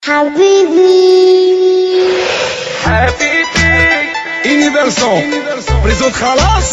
إني فيرسون بريزونت خلاص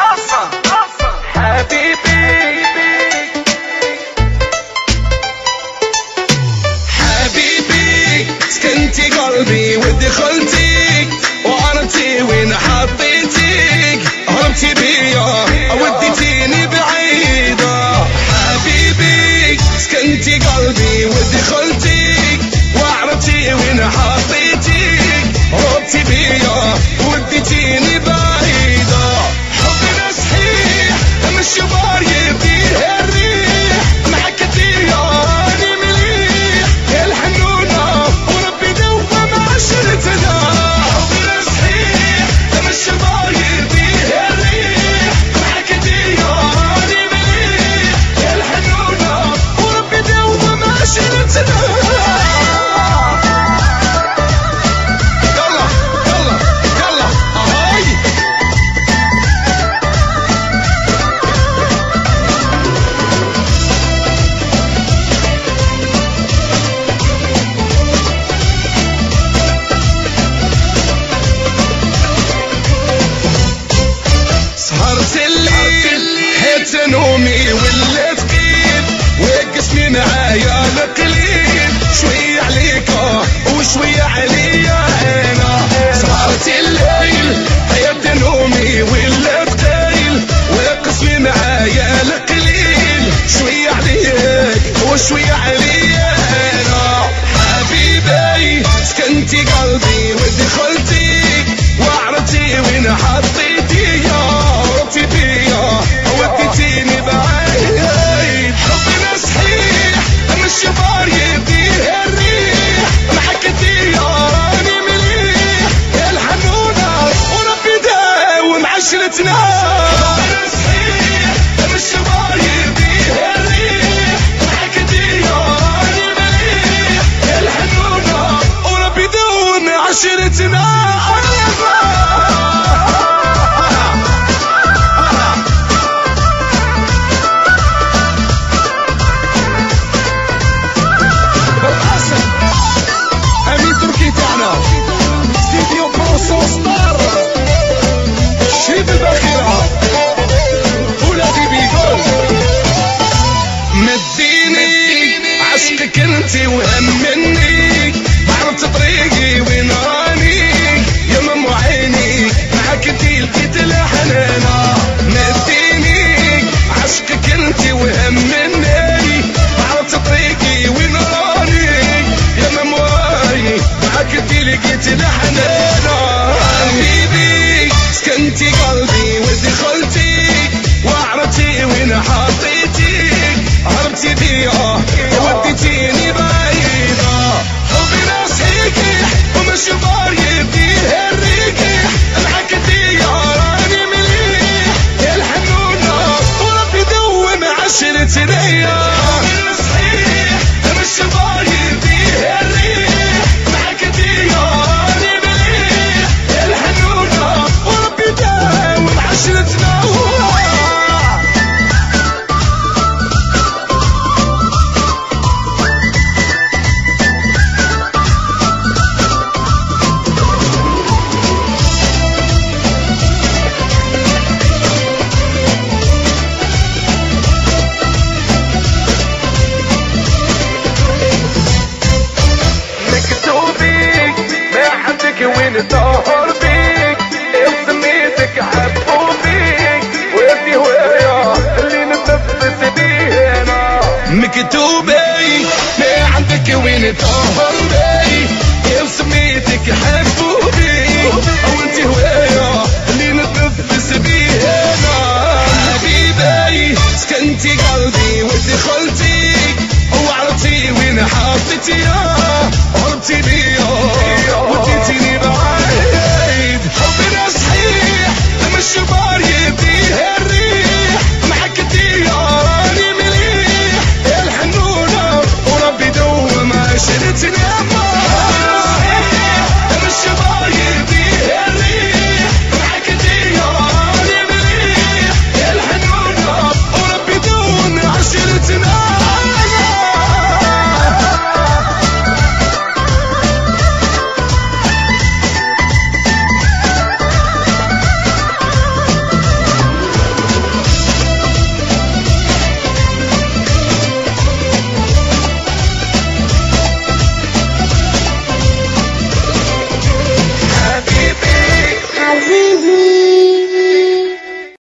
حبيبي سكنتي قلبي ودخلتي وعرفتي وين حطيتيك هربتي بيا وديتيني بعيدة حبيبي سكنتي قلبي ودخلتي وعرفتي وين حطيتيك هربتي بيا وديتيني بعيدة حبنا صحيح مش بايب فيه الريح معك دياني مليح يا الحنونة وربي دوم عشرتنا حبنا صحيح مش بايب فيه الريح معك دياني مليح يا الحنونة وربي دوم عشرتنا سهرت الليل حيت نومي ولا ثقيل وقسمي معايا القليل شوية عليك وشوية عليا انا سهرت الليل حيت نومي ولا ثقيل وقسمي معايا القليل شوية عليك وشوية عليا انا حبيبي سكنتي قلبي ودخلتي وعرفتي وين حطيتي هربتي بيا وديتيني بعيد حبنا صحيح مش بايب فيه الريح معك دياني مليح يا الحنونة وربي داوم عشرتنا حبنا صحيح مش بايب فيه الريح معك دياني مليح يا الحنونة وربي داوم عشرتنا عشقك انتي وهمني عرفت طريقي وين راني يا مم عيني معاك انتي لقيت الحنانة مديني عشقك انتي وهمني عرفت طريقي وين راني يا مم عيني معاك انتي لقيت الحنانة حبيبي سكنتي قلبي ودخلتي وعرفتي وين حطيتيك هربتي بيا وديتيني بعيدة حبنا صحيح ومش بايب فيه الريح معك دياني مليح يا الحنونة وربي دوم عشرتنا حبنا صحيح مش بايب فيه الريح معك دياني مليح يا الحنونة وربي دوم عشرتنا وين طاهر بيك سميتك حبوا بيك ويدي هوايا اللي نتنفس بيه انا مكتوبي ما عندك وين طاهر بيك سميتك حبوا بيك وانت هوايا اللي نتنفس بيه انا حبيبي سكنتي قلبي ودخلتي وعرفتي وين حطيتي هربتي بيه